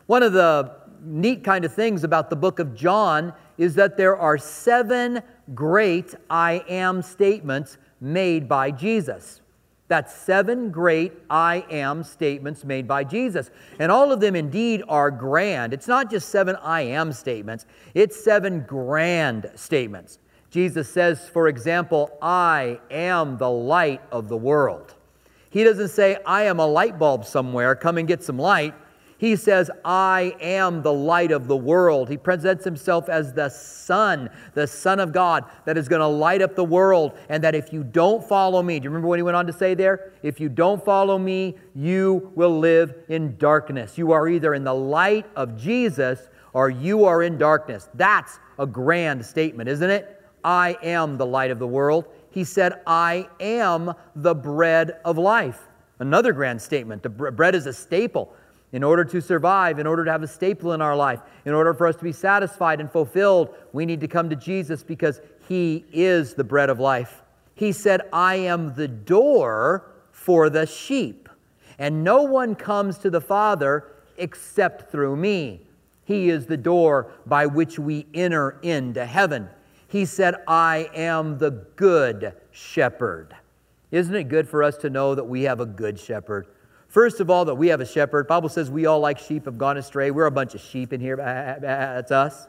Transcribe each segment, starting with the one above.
One of the neat kind of things about the book of John is that there are 7 great I am statements made by Jesus. That's 7 great I am statements made by Jesus. And all of them indeed are grand. It's not just 7 I am statements. It's 7 grand statements. Jesus says, for example, I am the light of the world. He doesn't say, I am a light bulb somewhere, come and get some light. He says, I am the light of the world. He presents himself as the Son of God, that is going to light up the world, and that if you don't follow me, do you remember what he went on to say there? If you don't follow me, you will live in darkness. You are either in the light of Jesus or you are in darkness. That's a grand statement, isn't it? I am the light of the world. He said, I am the bread of life. Another grand statement. The bread is a staple. In order to survive, in order to have a staple in our life, in order for us to be satisfied and fulfilled, we need to come to Jesus because He is the bread of life. He said, I am the door for the sheep, and no one comes to the Father except through me. He is the door by which we enter into heaven. He said, I am the good shepherd. Isn't it good for us to know that we have a good shepherd? First of all, that we have a shepherd. The Bible says we all like sheep have gone astray. We're a bunch of sheep in here. That's us.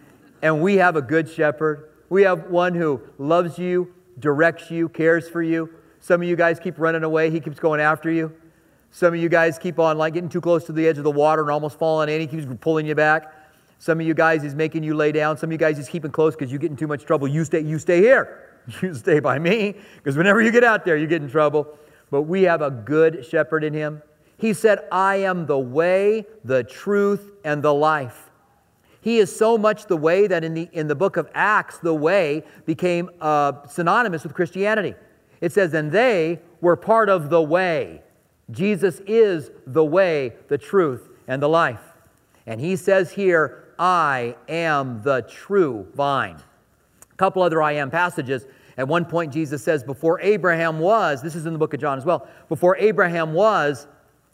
And we have a good shepherd. We have one who loves you, directs you, cares for you. Some of you guys keep running away. He keeps going after you. Some of you guys keep on getting too close to the edge of the water and almost falling in. He keeps pulling you back. Some of you guys, He's making you lay down. Some of you guys, He's keeping close because you get in too much trouble. You stay here. You stay by me, because whenever you get out there, you get in trouble. But we have a good shepherd in Him. He said, I am the way, the truth, and the life. He is so much the way that in the book of Acts, the way became synonymous with Christianity. It says, and they were part of the way. Jesus is the way, the truth, and the life. And He says here, I am the true vine. A couple other I am passages. At one point, Jesus says, before Abraham was, this is in the book of John as well, before Abraham was,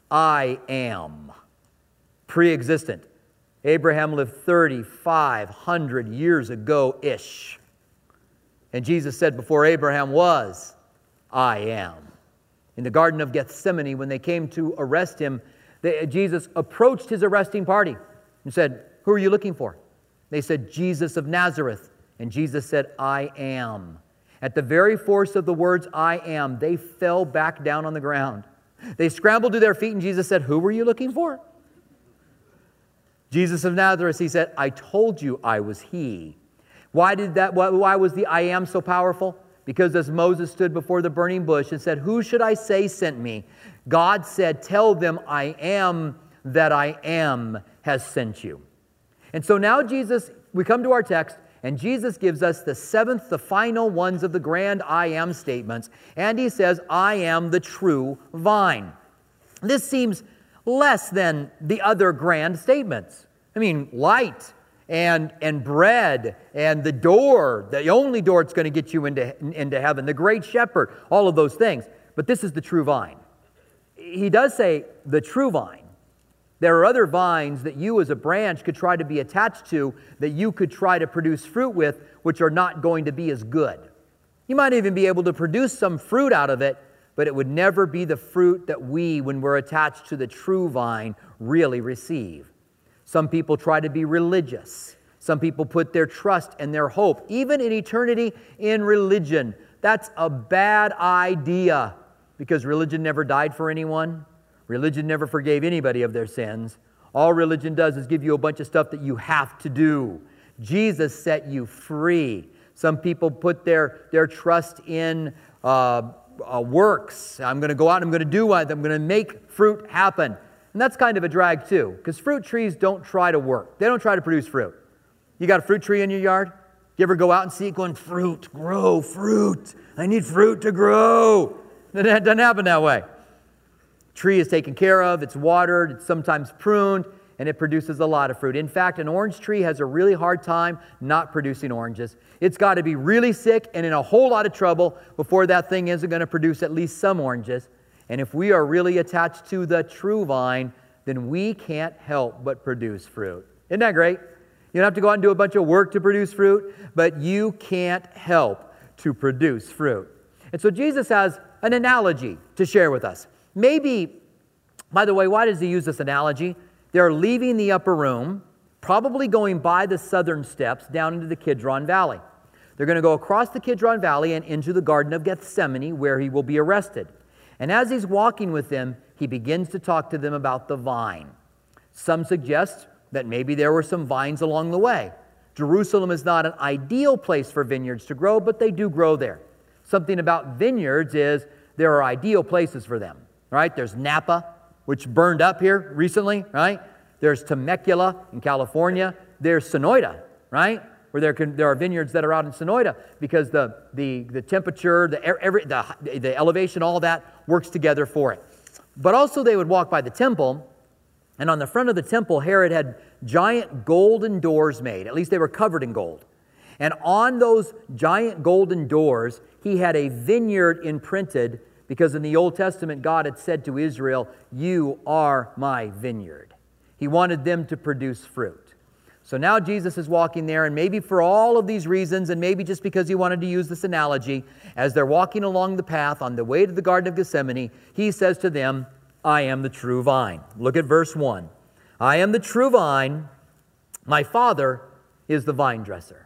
I am. Pre-existent. Abraham lived 3,500 years ago-ish. And Jesus said, before Abraham was, I am. In the Garden of Gethsemane, when they came to arrest Him, Jesus approached His arresting party and said, who are you looking for? They said, Jesus of Nazareth. And Jesus said, I am. At the very force of the words, I am, they fell back down on the ground. They scrambled to their feet, and Jesus said, who were you looking for? Jesus of Nazareth, He said, I told you I was He. Why was the I am so powerful? Because as Moses stood before the burning bush and said, who should I say sent me? God said, tell them I am that I am has sent you. And so now we come to our text, and Jesus gives us the 7th, the final ones of the grand I am statements. And He says, I am the true vine. This seems less than the other grand statements. I mean, light and bread and the door, the only door that's going to get you into heaven, the great shepherd, all of those things. But this is the true vine. He does say the true vine. There are other vines that you as a branch could try to be attached to, that you could try to produce fruit with, which are not going to be as good. You might even be able to produce some fruit out of it, but it would never be the fruit that we, when we're attached to the true vine, really receive. Some people try to be religious. Some people put their trust and their hope, even in eternity, in religion. That's a bad idea, because religion never died for anyone. Religion never forgave anybody of their sins. All religion does is give you a bunch of stuff that you have to do. Jesus set you free. Some people put their trust in works. I'm going to go out and I'm going to do what? I'm going to make fruit happen. And that's kind of a drag too, because fruit trees don't try to work. They don't try to produce fruit. You got a fruit tree in your yard? You ever go out and see it going, fruit, grow, fruit. I need fruit to grow. It doesn't happen that way. Tree is taken care of, it's watered, it's sometimes pruned, and it produces a lot of fruit. In fact, an orange tree has a really hard time not producing oranges. It's got to be really sick and in a whole lot of trouble before that thing isn't going to produce at least some oranges. And if we are really attached to the true vine, then we can't help but produce fruit. Isn't that great? You don't have to go out and do a bunch of work to produce fruit, but you can't help to produce fruit. And so Jesus has an analogy to share with us. Maybe, by the way, why does he use this analogy? They're leaving the upper room, probably going by the southern steps down into the Kidron Valley. They're going to go across the Kidron Valley and into the Garden of Gethsemane, where he will be arrested. And as he's walking with them, he begins to talk to them about the vine. Some suggest that maybe there were some vines along the way. Jerusalem is not an ideal place for vineyards to grow, but they do grow there. Something about vineyards is there are ideal places for them, right? There's Napa, which burned up here recently, right? There's Temecula in California. There's Sonoyta, right? Where there are vineyards that are out in Sonoyta because the temperature, the elevation, all that works together for it. But also they would walk by the temple, and on the front of the temple, Herod had giant golden doors made. At least they were covered in gold. And on those giant golden doors, he had a vineyard imprinted because in the Old Testament, God had said to Israel, "You are my vineyard." He wanted them to produce fruit. So now Jesus is walking there, and maybe for all of these reasons, and maybe just because he wanted to use this analogy, as they're walking along the path on the way to the Garden of Gethsemane, he says to them, "I am the true vine." Look at verse 1. "I am the true vine. My Father is the vine dresser."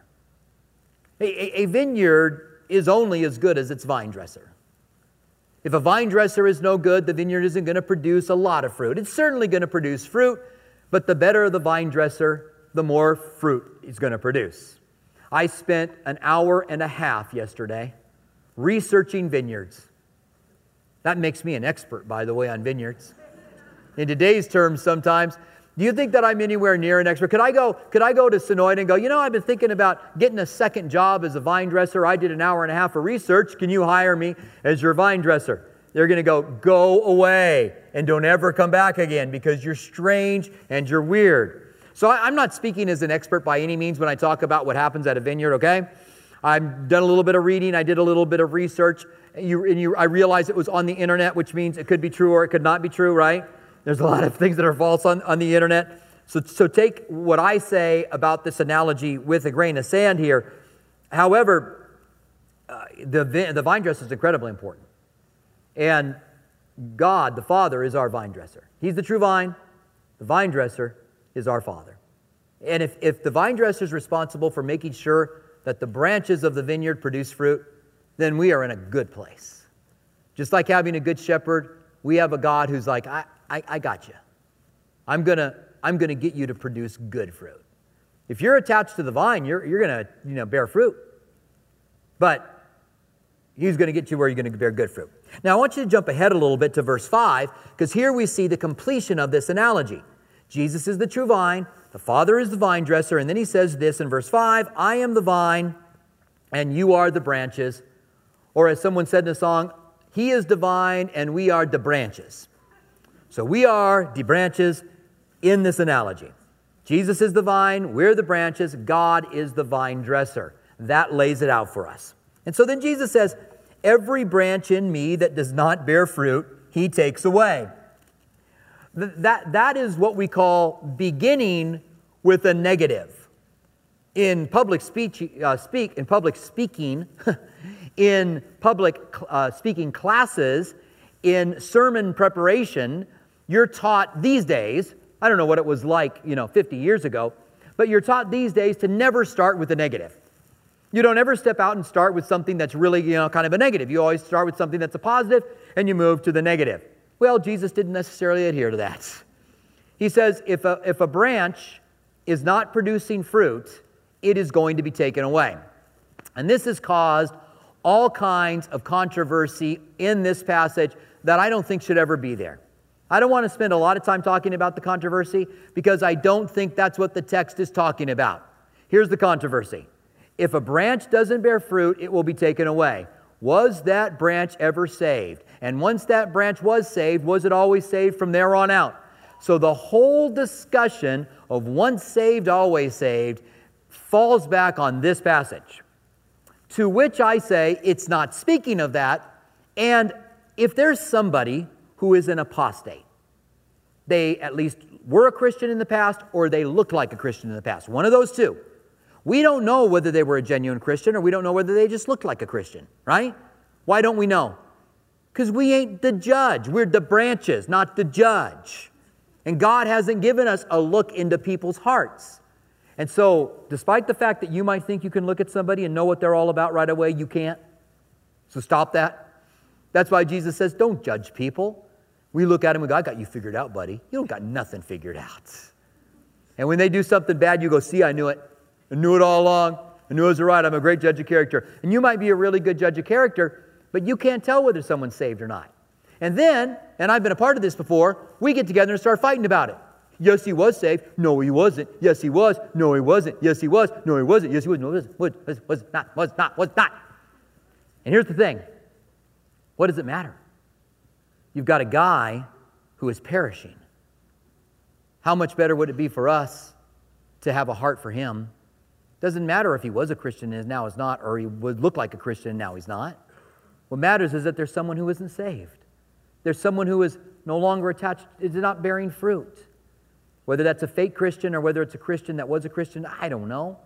A vineyard is only as good as its vine dresser. If a vine dresser is no good, the vineyard isn't going to produce a lot of fruit. It's certainly going to produce fruit, but the better the vine dresser, the more fruit it's going to produce. I spent an hour and a half yesterday researching vineyards. That makes me an expert, by the way, on vineyards. In today's terms sometimes, do you think that I'm anywhere near an expert? Could I go to Sonoyta and go, I've been thinking about getting a second job as a vine dresser. I did an hour and a half of research. Can you hire me as your vine dresser? They're going to go away and don't ever come back again because you're strange and you're weird. So I'm not speaking as an expert by any means when I talk about what happens at a vineyard, okay? I've done a little bit of reading. I did a little bit of research. I realized it was on the internet, which means it could be true or it could not be true, right? There's a lot of things that are false on the internet. So take what I say about this analogy with a grain of sand here. However, the vine dresser is incredibly important. And God, the Father, is our vine dresser. He's the true vine. The vine dresser is our Father. And if the vine dresser is responsible for making sure that the branches of the vineyard produce fruit, then we are in a good place. Just like having a good shepherd, we have a God who's like, I got you. I'm gonna get you to produce good fruit. If you're attached to the vine, you're gonna bear fruit. But he's gonna get you where you're gonna bear good fruit. Now I want you to jump ahead a little bit to verse 5, because here we see the completion of this analogy. Jesus is the true vine, the Father is the vine dresser, and then he says this in verse 5, "I am the vine, and you are the branches." Or as someone said in a song, "He is the vine, and we are the branches." So we are the branches in this analogy. Jesus is the vine, we're the branches, God is the vine dresser. That lays it out for us. And so then Jesus says, "Every branch in me that does not bear fruit, he takes away." That is what we call beginning with a negative. In public speaking, in public speaking classes, in sermon preparation, you're taught these days, I don't know what it was like, 50 years ago, but you're taught these days to never start with a negative. You don't ever step out and start with something that's really, kind of a negative. You always start with something that's a positive, and you move to the negative. Well, Jesus didn't necessarily adhere to that. He says if a branch is not producing fruit, it is going to be taken away. And this has caused all kinds of controversy in this passage that I don't think should ever be there. I don't want to spend a lot of time talking about the controversy because I don't think that's what the text is talking about. Here's the controversy. If a branch doesn't bear fruit, it will be taken away. Was that branch ever saved? And once that branch was saved, was it always saved from there on out? So the whole discussion of once saved, always saved falls back on this passage. To which I say it's not speaking of that. And if there's somebody who is an apostate, They at least were a Christian in the past, or they looked like a Christian in the past. One of those two. We don't know whether they were a genuine Christian, or we don't know whether they just looked like a Christian, right? Why don't we know? Because we ain't the judge. We're the branches, not the judge. And God hasn't given us a look into people's hearts. And so, despite the fact that you might think you can look at somebody and know what they're all about right away, you can't. So stop that. That's why Jesus says, don't judge people. We look at them and go, I got you figured out, buddy. You don't got nothing figured out. And when they do something bad, you go, see, I knew it. I knew it all along. I knew it was right. I'm a great judge of character. And you might be a really good judge of character, but you can't tell whether someone's saved or not. And then, and I've been a part of this before, we get together and start fighting about it. Yes, he was saved. No, he wasn't. Yes, he was. No, he wasn't. Yes, he was. No, he wasn't. Yes, he was. No, he wasn't. Was not. And here's the thing. What does it matter? You've got a guy who is perishing. How much better would it be for us to have a heart for him? Doesn't matter if he was a Christian and now is not, or he would look like a Christian and now he's not. What matters is that there's someone who isn't saved. There's someone who is no longer attached, is not bearing fruit. Whether that's a fake Christian or whether it's a Christian that was a Christian, I don't know.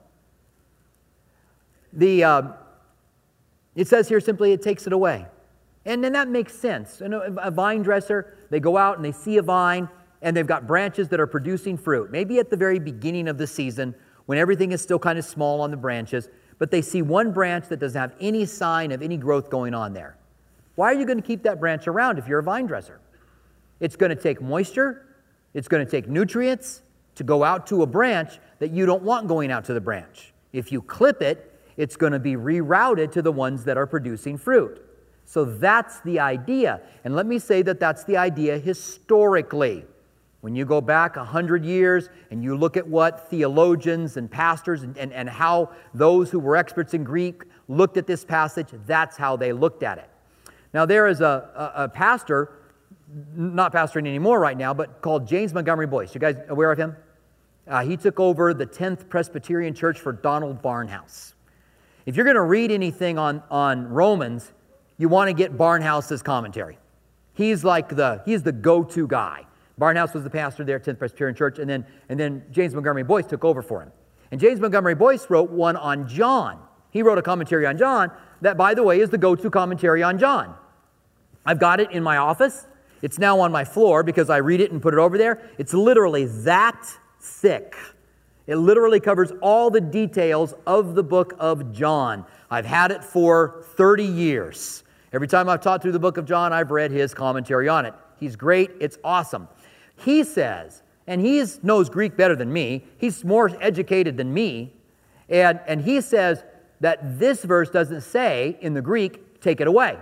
It says here simply, it takes it away. And then that makes sense. You know, a vine dresser, they go out and they see a vine and they've got branches that are producing fruit. Maybe at the very beginning of the season when everything is still kind of small on the branches, but they see one branch that doesn't have any sign of any growth going on there. Why are you going to keep that branch around if you're a vine dresser? It's going to take moisture. It's going to take nutrients to go out to a branch that you don't want going out to the branch. If you clip it, it's going to be rerouted to the ones that are producing fruit. So that's the idea. And let me say that that's the idea historically. When you go back 100 years and you look at what theologians and pastors and how those who were experts in Greek looked at this passage, that's how they looked at it. Now there is a pastor, not pastoring anymore right now, but called James Montgomery Boyce. You guys aware of him? He took over the 10th Presbyterian Church for Donald Barnhouse. If you're going to read anything on Romans, you want to get Barnhouse's commentary. He's the go-to guy. Barnhouse was the pastor there at 10th Presbyterian Church, and then James Montgomery Boyce took over for him. And James Montgomery Boyce wrote one on John. He wrote a commentary on John that, by the way, is the go-to commentary on John. I've got it in my office. It's now on my floor because I read it and put it over there. It's literally that thick. It literally covers all the details of the book of John. I've had it for 30 years. Every time I've taught through the book of John, I've read his commentary on it. He's great. It's awesome. He says, and he knows Greek better than me. He's more educated than me. And he says that this verse doesn't say in the Greek, take it away.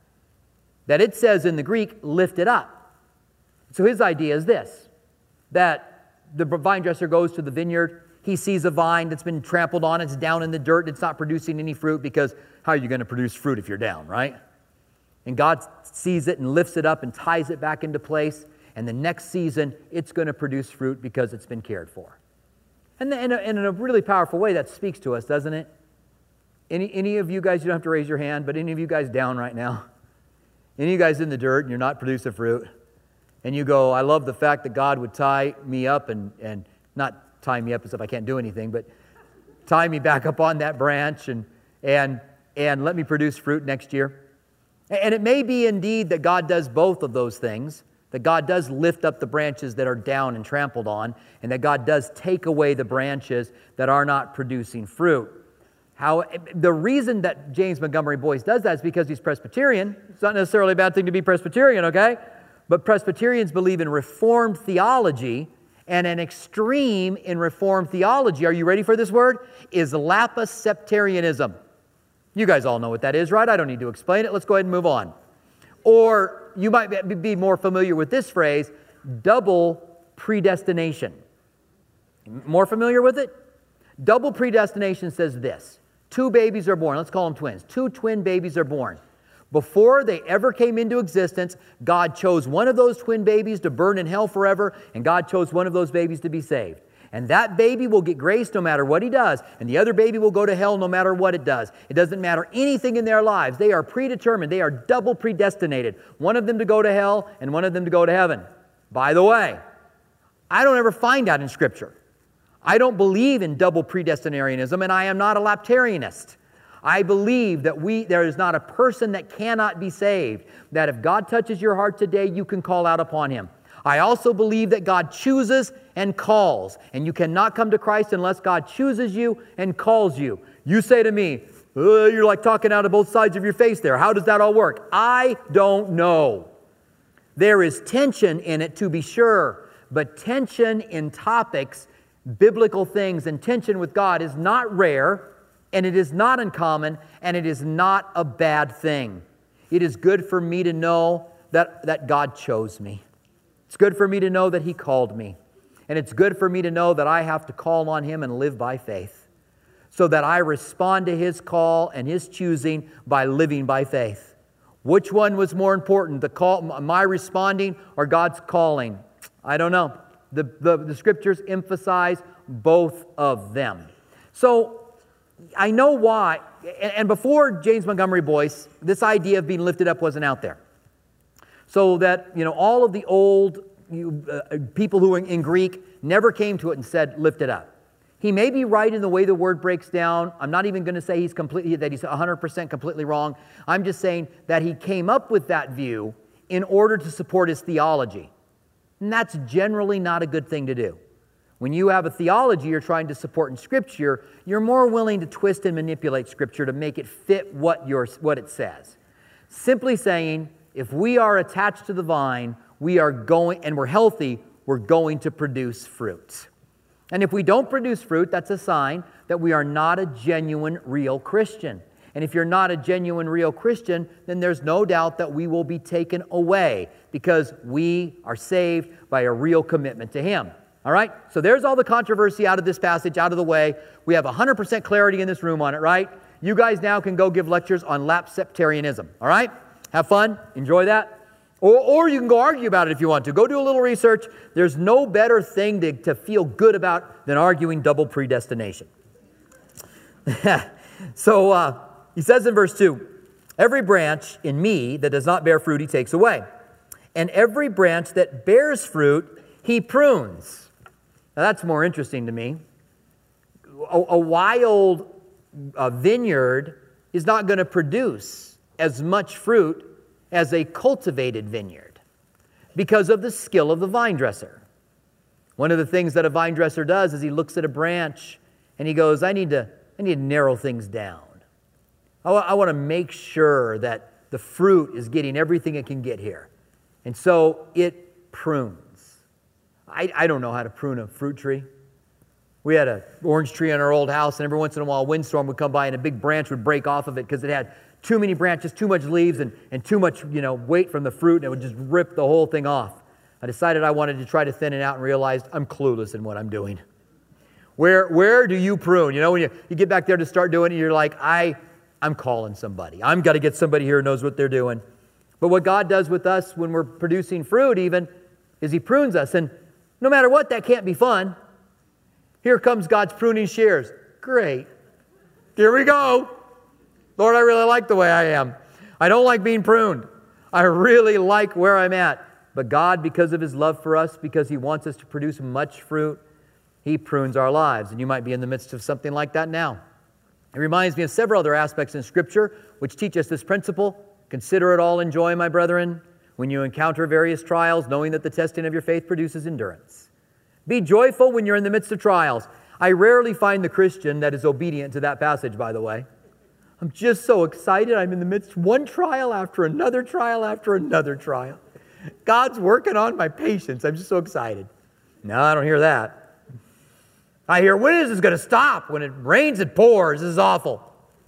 That it says in the Greek, lift it up. So his idea is this, that the vine dresser goes to the vineyard. He sees a vine that's been trampled on. It's down in the dirt. It's not producing any fruit because how are you going to produce fruit if you're down, right? And God sees it and lifts it up and ties it back into place. And the next season, it's going to produce fruit because it's been cared for. And in a really powerful way, that speaks to us, doesn't it? Any of you guys, you don't have to raise your hand, but any of you guys down right now? Any of you guys in the dirt and you're not producing fruit? And you go, I love the fact that God would tie me up and not tie me up as if I can't do anything, but tie me back up on that branch and let me produce fruit next year. And it may be indeed that God does both of those things, that God does lift up the branches that are down and trampled on, and that God does take away the branches that are not producing fruit. The reason that James Montgomery Boyce does that is because he's Presbyterian. It's not necessarily a bad thing to be Presbyterian, okay? But Presbyterians believe in Reformed theology, and an extreme in Reformed theology, are you ready for this word? Is Lapidarianism. You guys all know what that is, right? I don't need to explain it. Let's go ahead and move on. Or you might be more familiar with this phrase, double predestination. More familiar with it? Double predestination says this. Two babies are born. Let's call them twins. Two twin babies are born. Before they ever came into existence, God chose one of those twin babies to burn in hell forever, and God chose one of those babies to be saved. And that baby will get grace no matter what he does, and the other baby will go to hell no matter what it does. It doesn't matter anything in their lives. They are predetermined. They are double predestinated. One of them to go to hell and one of them to go to heaven. By the way, I don't ever find that in Scripture. I don't believe in double predestinarianism, and I am not a laptarianist. I believe that there is not a person that cannot be saved, that if God touches your heart today, you can call out upon Him. I also believe that God chooses and calls, and you cannot come to Christ unless God chooses you and calls you. You say to me, you're like talking out of both sides of your face there. How does that all work? I don't know. There is tension in it, to be sure, but tension in topics, biblical things, and tension with God is not rare, and it is not uncommon, and it is not a bad thing. It is good for me to know that God chose me. It's good for me to know that He called me. And it's good for me to know that I have to call on Him and live by faith, so that I respond to His call and His choosing by living by faith. Which one was more important, the call, my responding, or God's calling? I don't know. The Scriptures emphasize both of them. So I know why. And before James Montgomery Boice, this idea of being lifted up wasn't out there. So that, all of the old people who were in Greek never came to it and said, lift it up. He may be right in the way the word breaks down. I'm not even going to say he's 100% completely wrong. I'm just saying that he came up with that view in order to support his theology. And that's generally not a good thing to do. When you have a theology you're trying to support in Scripture, you're more willing to twist and manipulate Scripture to make it fit what it says. Simply saying, if we are attached to the vine, and we're healthy, we're going to produce fruit. And if we don't produce fruit, that's a sign that we are not a genuine, real Christian. And if you're not a genuine, real Christian, then there's no doubt that we will be taken away because we are saved by a real commitment to Him. All right? So there's all the controversy out of this passage, out of the way. We have 100% clarity in this room on it, right? You guys now can go give lectures on lapseptarianism. All right? Have fun. Enjoy that. Or you can go argue about it if you want to. Go do a little research. There's no better thing to feel good about than arguing double predestination. So he says in verse 2, every branch in me that does not bear fruit, He takes away. And every branch that bears fruit, He prunes. Now that's more interesting to me. A wild vineyard is not going to produce as much fruit as a cultivated vineyard because of the skill of the vine dresser. One of the things that a vine dresser does is he looks at a branch and he goes, I need to narrow things down. I want to make sure that the fruit is getting everything it can get here. And so it prunes. I don't know how to prune a fruit tree. We had an orange tree on our old house, and every once in a while a windstorm would come by and a big branch would break off of it because it had too many branches, too much leaves, and too much weight from the fruit, and it would just rip the whole thing off. I decided I wanted to try to thin it out and realized I'm clueless in what I'm doing. Where do you prune? When you get back there to start doing it, you're like, I'm calling somebody. I'm got to get somebody here who knows what they're doing. But what God does with us when we're producing fruit even is He prunes us. And no matter what, that can't be fun. Here comes God's pruning shears. Great. Here we go. Lord, I really like the way I am. I don't like being pruned. I really like where I'm at. But God, because of His love for us, because He wants us to produce much fruit, He prunes our lives. And you might be in the midst of something like that now. It reminds me of several other aspects in Scripture which teach us this principle. Consider it all joy, my brethren, when you encounter various trials, knowing that the testing of your faith produces endurance. Be joyful when you're in the midst of trials. I rarely find the Christian that is obedient to that passage, by the way. I'm just so excited. I'm in the midst of one trial after another trial after another trial. God's working on my patience. I'm just so excited. No, I don't hear that. I hear, when is this going to stop? When it rains, it pours. This is awful.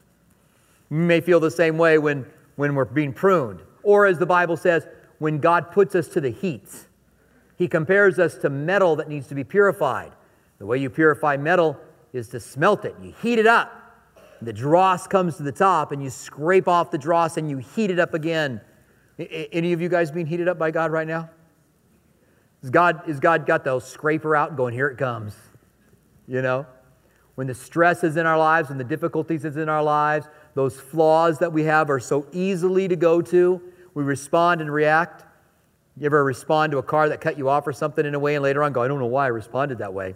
You may feel the same way when we're being pruned. Or as the Bible says, when God puts us to the heat. He compares us to metal that needs to be purified. The way you purify metal is to smelt it. You heat it up. The dross comes to the top, and you scrape off the dross, and you heat it up again. Any of you guys being heated up by God right now? Has God got the scraper out and going, here it comes? When the stress is in our lives, when the difficulties is in our lives, those flaws that we have are so easily to go to, we respond and react. You ever respond to a car that cut you off or something in a way and later on go, I don't know why I responded that way.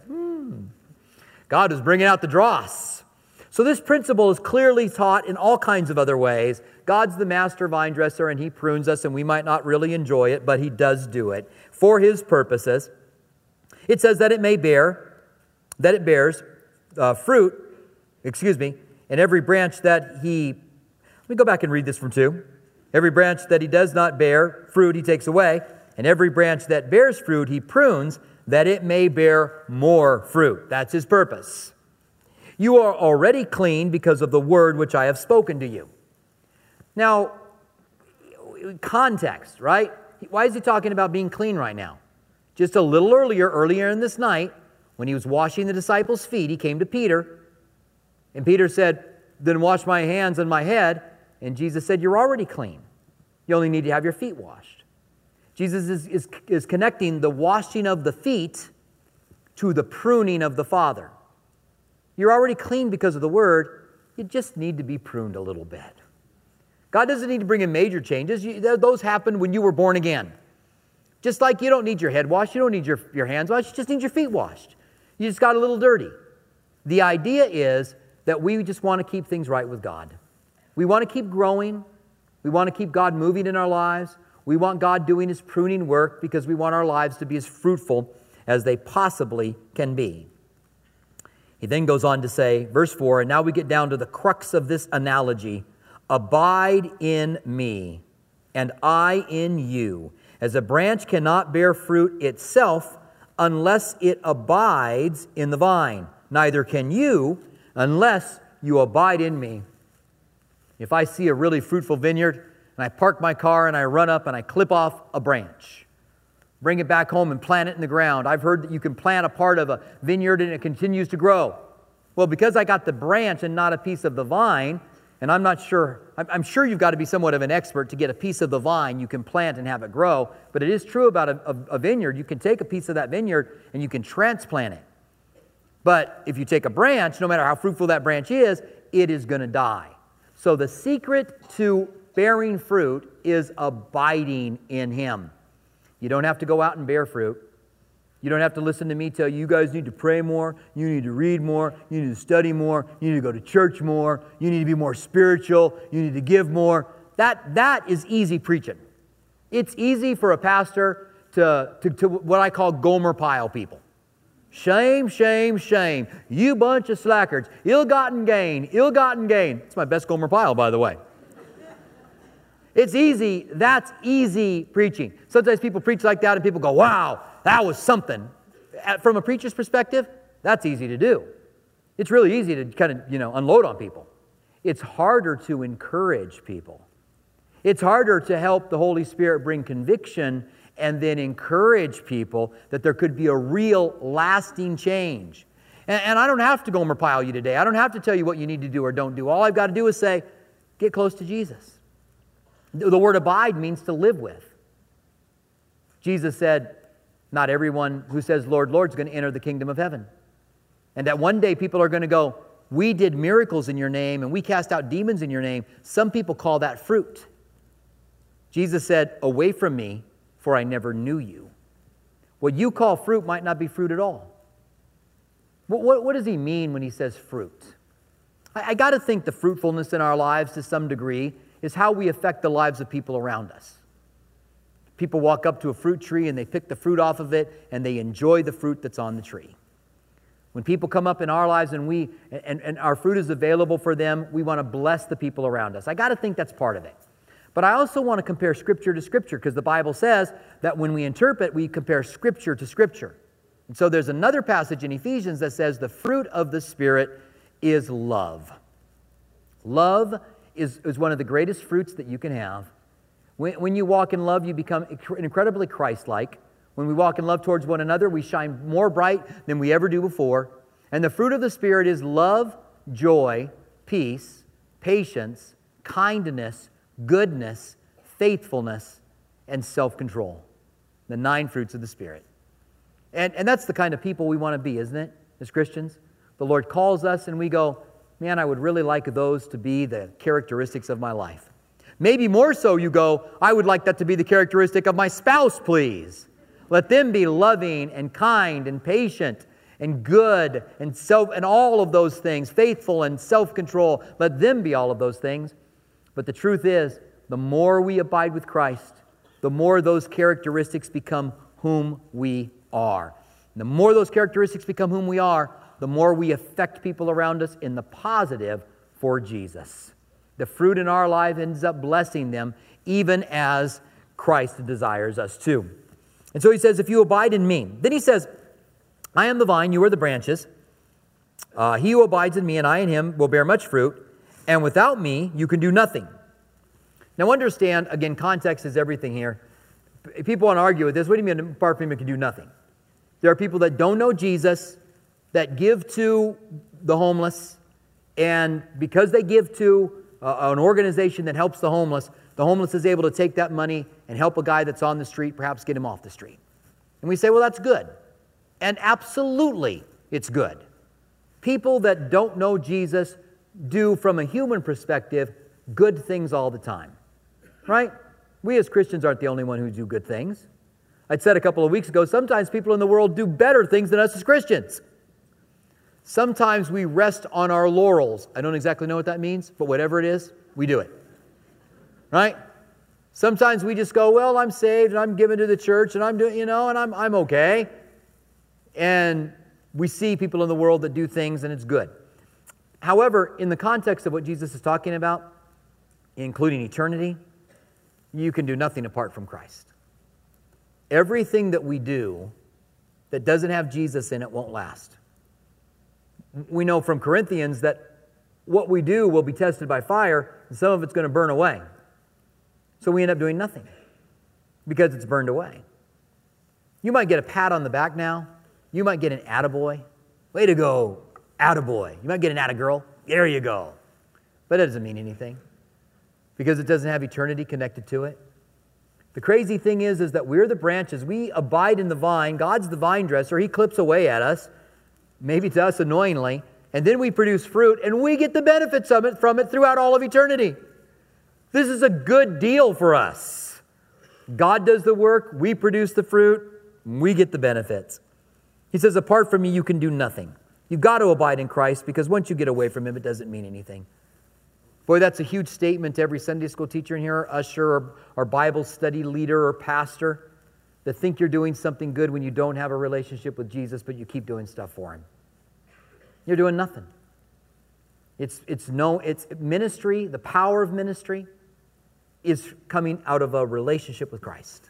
God is bringing out the dross. So this principle is clearly taught in all kinds of other ways. God's the master vine dresser and He prunes us, and we might not really enjoy it, but He does do it for His purposes. It says that it bears fruit, and every branch that He, let me go back and read this from 2. Every branch that He does not bear fruit, He takes away, and every branch that bears fruit, He prunes, that it may bear more fruit. That's His purpose. You are already clean because of the word which I have spoken to you. Now, context, right? Why is He talking about being clean right now? Just a little earlier in this night, when He was washing the disciples' feet, He came to Peter, and Peter said, then wash my hands and my head. And Jesus said, you're already clean. You only need to have your feet washed. Jesus is connecting the washing of the feet to the pruning of the Father. You're already clean because of the Word. You just need to be pruned a little bit. God doesn't need to bring in major changes. Those happened when you were born again. Just like you don't need your head washed, you don't need your hands washed, you just need your feet washed. You just got a little dirty. The idea is that we just want to keep things right with God. We want to keep growing. We want to keep God moving in our lives. We want God doing His pruning work because we want our lives to be as fruitful as they possibly can be. He then goes on to say, verse 4, and now we get down to the crux of this analogy. Abide in me, and I in you. As a branch cannot bear fruit itself unless it abides in the vine, neither can you unless you abide in me. If I see a really fruitful vineyard, and I park my car and I run up and I clip off a branch, bring it back home and plant it in the ground. I've heard that you can plant a part of a vineyard and it continues to grow. Well, because I got the branch and not a piece of the vine, and I'm sure you've got to be somewhat of an expert to get a piece of the vine you can plant and have it grow, but it is true about a vineyard. You can take a piece of that vineyard and you can transplant it. But if you take a branch, no matter how fruitful that branch is, it is going to die. So the secret to bearing fruit is abiding in Him. You don't have to go out and bear fruit. You don't have to listen to me tell you guys need to pray more, you need to read more, you need to study more, you need to go to church more, you need to be more spiritual, you need to give more. That is easy preaching. It's easy for a pastor to what I call Gomer Pyle people. Shame, shame, shame. You bunch of slackers. Ill-gotten gain, ill-gotten gain. It's my best Gomer Pyle, by the way. It's easy. That's easy preaching. Sometimes people preach like that and people go, wow, that was something. From a preacher's perspective, that's easy to do. It's really easy to kind of, unload on people. It's harder to encourage people. It's harder to help the Holy Spirit bring conviction and then encourage people that there could be a real lasting change. And I don't have to Gomer Pyle you today. I don't have to tell you what you need to do or don't do. All I've got to do is say, get close to Jesus. The word abide means to live with. Jesus said, not everyone who says, Lord, Lord, is going to enter the kingdom of heaven. And that one day people are going to go, we did miracles in your name and we cast out demons in your name. Some people call that fruit. Jesus said, away from me, for I never knew you. What you call fruit might not be fruit at all. What does He mean when He says fruit? I got to think the fruitfulness in our lives to some degree is how we affect the lives of people around us. People walk up to a fruit tree and they pick the fruit off of it and they enjoy the fruit that's on the tree. When people come up in our lives and our fruit is available for them, we want to bless the people around us. I got to think that's part of it. But I also want to compare Scripture to Scripture because the Bible says that when we interpret, we compare Scripture to Scripture. And so there's another passage in Ephesians that says the fruit of the Spirit is love. Love is one of the greatest fruits that you can have. When you walk in love, you become incredibly Christ-like. When we walk in love towards one another, we shine more bright than we ever do before. And the fruit of the Spirit is love, joy, peace, patience, kindness, goodness, faithfulness, and self-control. The 9 fruits of the Spirit. And that's the kind of people we want to be, isn't it, as Christians? The Lord calls us and we go, man, I would really like those to be the characteristics of my life. Maybe more so you go, I would like that to be the characteristic of my spouse, please. Let them be loving and kind and patient and good and all of those things, faithful and self-control. Let them be all of those things. But the truth is, the more we abide with Christ, the more those characteristics become whom we are. And the more those characteristics become whom we are, the more we affect people around us in the positive for Jesus. The fruit in our life ends up blessing them, even as Christ desires us to. And so he says, if you abide in me. Then he says, I am the vine, you are the branches. He who abides in me and I in him will bear much fruit. And without me, you can do nothing. Now understand, again, context is everything here. People want to argue with this. What do you mean apart from him you can do nothing? There are people that don't know Jesus, that give to the homeless, and because they give to an organization that helps the homeless is able to take that money and help a guy that's on the street, perhaps get him off the street. And we say, well, that's good. And absolutely, it's good. People that don't know Jesus do, from a human perspective, good things all the time. Right? We as Christians aren't the only one who do good things. I'd said a couple of weeks ago, sometimes people in the world do better things than us as Christians. Sometimes we rest on our laurels. I don't exactly know what that means, but whatever it is, we do it. Right? Sometimes we just go, well, I'm saved and I'm given to the church and I'm doing, and I'm okay. And we see people in the world that do things and it's good. However, in the context of what Jesus is talking about, including eternity, you can do nothing apart from Christ. Everything that we do that doesn't have Jesus in it won't last. We know from Corinthians that what we do will be tested by fire, and some of it's going to burn away. So we end up doing nothing because it's burned away. You might get a pat on the back now. You might get an attaboy. Way to go, attaboy. You might get an attagirl. There you go. But it doesn't mean anything because it doesn't have eternity connected to it. The crazy thing is that we're the branches. We abide in the vine. God's the vine dresser. He clips away at us, maybe to us annoyingly, and then we produce fruit, and we get the benefits of it from it throughout all of eternity. This is a good deal for us. God does the work, we produce the fruit, and we get the benefits. He says, apart from me, you can do nothing. You've got to abide in Christ, because once you get away from him, it doesn't mean anything. Boy, that's a huge statement to every Sunday school teacher in here, usher, or Bible study leader or pastor, that think you're doing something good when you don't have a relationship with Jesus, but you keep doing stuff for him. You're doing nothing. It's ministry, the power of ministry is coming out of a relationship with Christ.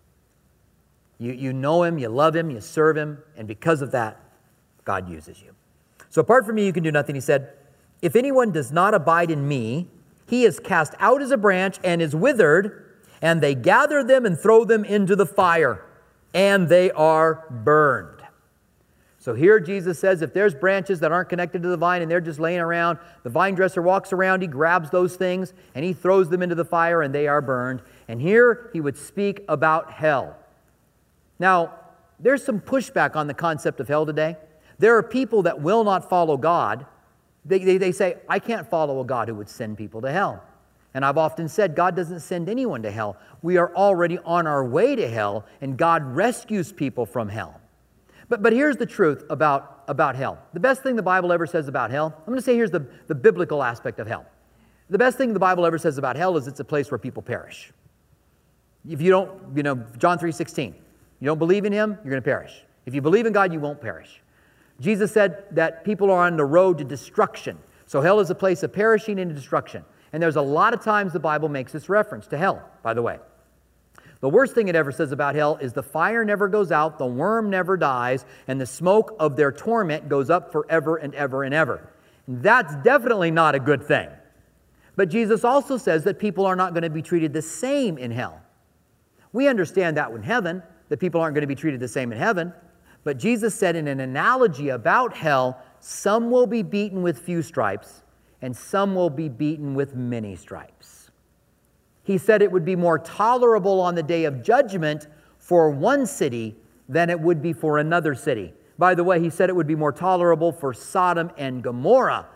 You know him, you love him, you serve him, and because of that, God uses you. So apart from me, you can do nothing. He said, if anyone does not abide in me, he is cast out as a branch and is withered, and they gather them and throw them into the fire, and they are burned. So here Jesus says, if there's branches that aren't connected to the vine and they're just laying around, the vine dresser walks around, he grabs those things, and he throws them into the fire, and they are burned. And here he would speak about hell. Now, there's some pushback on the concept of hell today. There are people that will not follow God. They say, I can't follow a God who would send people to hell. And I've often said, God doesn't send anyone to hell. We are already on our way to hell, and God rescues people from hell. But here's the truth about hell. The best thing the Bible ever says about hell, I'm going to say here's the biblical aspect of hell. The best thing the Bible ever says about hell is it's a place where people perish. If you don't, John 3:16, you don't believe in him, you're going to perish. If you believe in God, you won't perish. Jesus said that people are on the road to destruction. So hell is a place of perishing and destruction. And there's a lot of times the Bible makes this reference to hell, by the way. The worst thing it ever says about hell is the fire never goes out, the worm never dies, and the smoke of their torment goes up forever and ever and ever. And that's definitely not a good thing. But Jesus also says that people are not going to be treated the same in hell. We understand that in heaven, that people aren't going to be treated the same in heaven. But Jesus said in an analogy about hell, some will be beaten with few stripes, and some will be beaten with many stripes. He said it would be more tolerable on the day of judgment for one city than it would be for another city. By the way, he said it would be more tolerable for Sodom and Gomorrah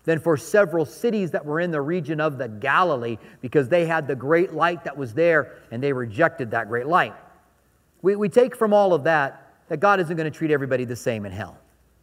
than for several cities that were in the region of the Galilee, because they had the great light that was there and they rejected that great light. We take from all of that God isn't going to treat everybody the same in hell.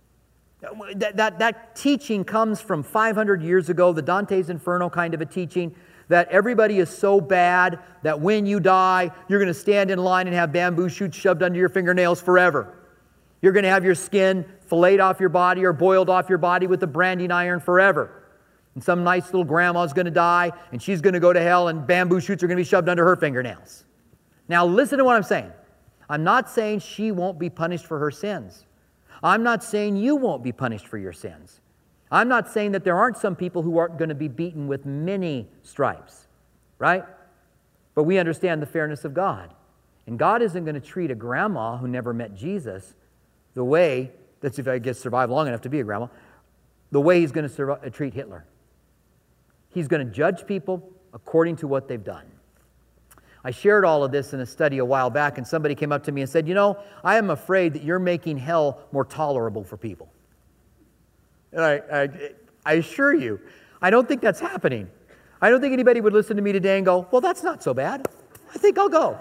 That teaching comes from 500 years ago, the Dante's Inferno kind of a teaching, that everybody is so bad that when you die, you're going to stand in line and have bamboo shoots shoved under your fingernails forever. You're going to have your skin filleted off your body or boiled off your body with a branding iron forever. And some nice little grandma's going to die, and she's going to go to hell, and bamboo shoots are going to be shoved under her fingernails. Now listen to what I'm saying. I'm not saying she won't be punished for her sins. I'm not saying you won't be punished for your sins. I'm not saying that there aren't some people who aren't going to be beaten with many stripes, right? But we understand the fairness of God. And God isn't going to treat a grandma who never met Jesus the way, that's if I get survived long enough to be a grandma, the way he's going to treat Hitler. He's going to judge people according to what they've done. I shared all of this in a study a while back, and somebody came up to me and said, I am afraid that you're making hell more tolerable for people. And I assure you, I don't think that's happening. I don't think anybody would listen to me today and go, well, that's not so bad. I think I'll go.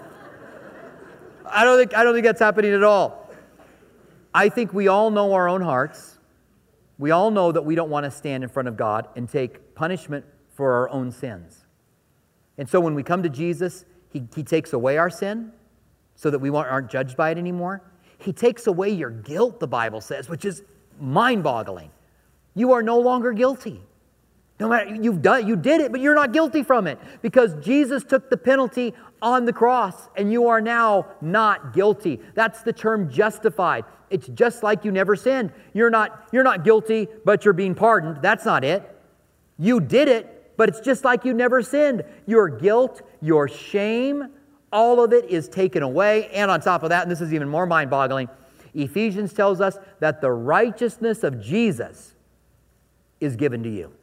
I don't think that's happening at all. I think we all know our own hearts. We all know that we don't want to stand in front of God and take punishment for our own sins. And so when we come to Jesus, He takes away our sin so that we aren't judged by it anymore. He takes away your guilt, the Bible says, which is mind-boggling. You are no longer guilty. No matter, you did it, but you're not guilty from it, because Jesus took the penalty on the cross, and you are now not guilty. That's the term justified. It's just like you never sinned. You're not guilty, but you're being pardoned. That's not it. You did it, but it's just like you never sinned. Your guilt, your shame, all of it is taken away. And on top of that, and this is even more mind-boggling, Ephesians tells us that the righteousness of Jesus is given to you.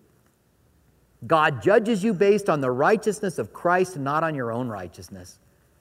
God judges you based on the righteousness of Christ, not on your own righteousness.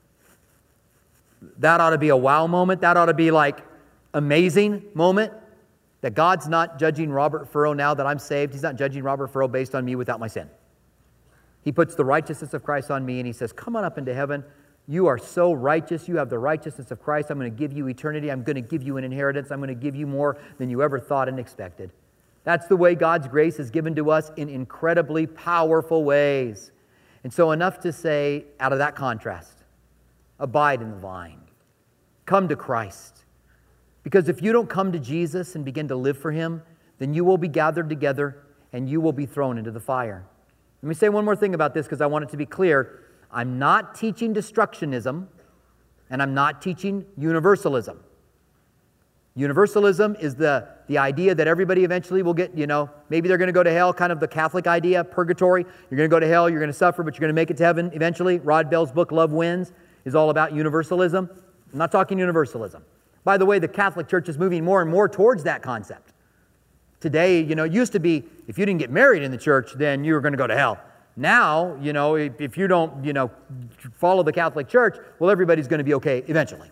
That ought to be a wow moment. That ought to be like amazing moment. That God's not judging Robert Furrow now that I'm saved. He's not judging Robert Furrow based on me without my sin. He puts the righteousness of Christ on me, and He says, come on up into heaven. You are so righteous. You have the righteousness of Christ. I'm going to give you eternity. I'm going to give you an inheritance. I'm going to give you more than you ever thought and expected. That's the way God's grace is given to us in incredibly powerful ways. And so enough to say, out of that contrast, abide in the vine. Come to Christ. Because if you don't come to Jesus and begin to live for Him, then you will be gathered together and you will be thrown into the fire. Let me say one more thing about this, because I want it to be clear. I'm not teaching destructionism, and I'm not teaching universalism. Universalism is the idea that everybody eventually will get, maybe they're going to go to hell, kind of the Catholic idea, purgatory. You're going to go to hell, you're going to suffer, but you're going to make it to heaven eventually. Rod Bell's book, Love Wins, is all about universalism. I'm not talking universalism. By the way, the Catholic Church is moving more and more towards that concept. Today, it used to be, if you didn't get married in the church, then you were going to go to hell. Now, if you don't, follow the Catholic Church, well, everybody's going to be okay eventually.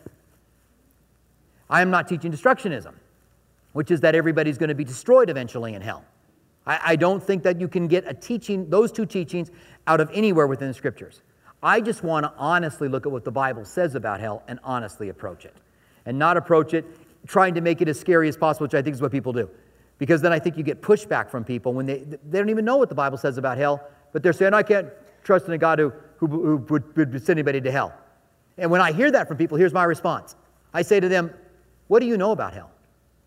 I am not teaching destructionism, which is that everybody's going to be destroyed eventually in hell. I don't think that you can get those two teachings out of anywhere within the Scriptures. I just want to honestly look at what the Bible says about hell and honestly approach it. And not approach it trying to make it as scary as possible, which I think is what people do. Because then I think you get pushback from people when they don't even know what the Bible says about hell, but they're saying, I can't trust in a God who would send anybody to hell. And when I hear that from people, here's my response. I say to them, what do you know about hell?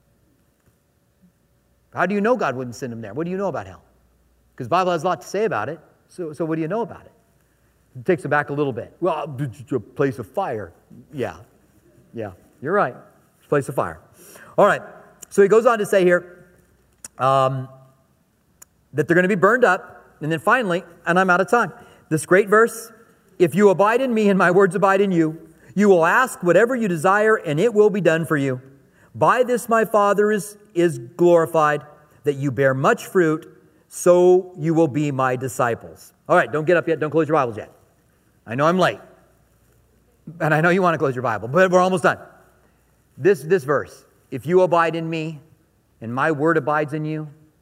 How do you know God wouldn't send them there? What do you know about hell? Because the Bible has a lot to say about it, so what do you know about it? It takes them back a little bit. Well, it's a place of fire. Yeah, you're right. It's a place of fire. All right, so he goes on to say here that they're going to be burned up, and then finally, and I'm out of time, this great verse, if you abide in me and my words abide in you, you will ask whatever you desire, and it will be done for you. By this my Father is glorified, that you bear much fruit, so you will be my disciples. All right, don't get up yet. Don't close your Bibles yet. I know I'm late, and I know you want to close your Bible, but we're almost done. This verse, if you abide in me and my word abides in you,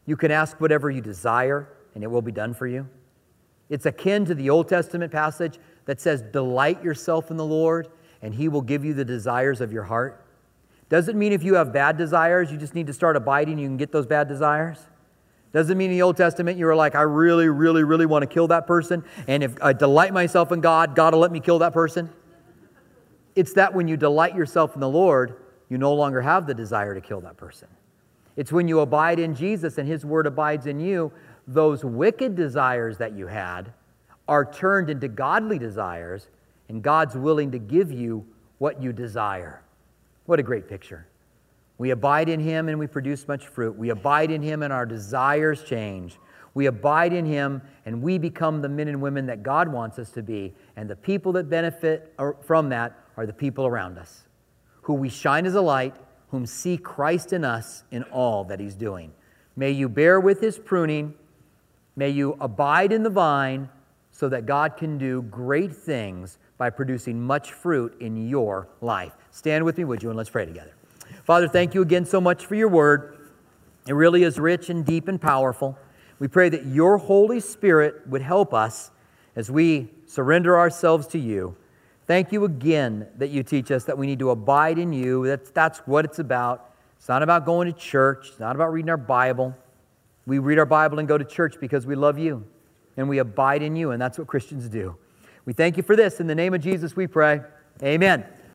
You can ask whatever you desire, and it will be done for you. It's akin to the Old Testament passage that says, delight yourself in the Lord, and He will give you the desires of your heart. Doesn't mean if you have bad desires, you just need to start abiding, you can get those bad desires. Doesn't mean in the Old Testament you were like, I really, really, really want to kill that person, and if I delight myself in God, God will let me kill that person. It's that when you delight yourself in the Lord, you no longer have the desire to kill that person. It's when you abide in Jesus and His Word abides in you, those wicked desires that you had are turned into godly desires, and God's willing to give you what you desire. What a great picture. We abide in Him and we produce much fruit. We abide in Him and our desires change. We abide in Him and we become the men and women that God wants us to be. And the people that benefit from that are the people around us, who we shine as a light, whom see Christ in us in all that He's doing. May you bear with His pruning. May you abide in the vine so that God can do great things by producing much fruit in your life. Stand with me, would you, and let's pray together. Father, thank you again so much for your word. It really is rich and deep and powerful. We pray that your Holy Spirit would help us as we surrender ourselves to you. Thank you again that you teach us that we need to abide in you. That's what it's about. It's not about going to church. It's not about reading our Bible. We read our Bible and go to church because we love you and we abide in you, and that's what Christians do. We thank you for this. In the name of Jesus we pray. Amen.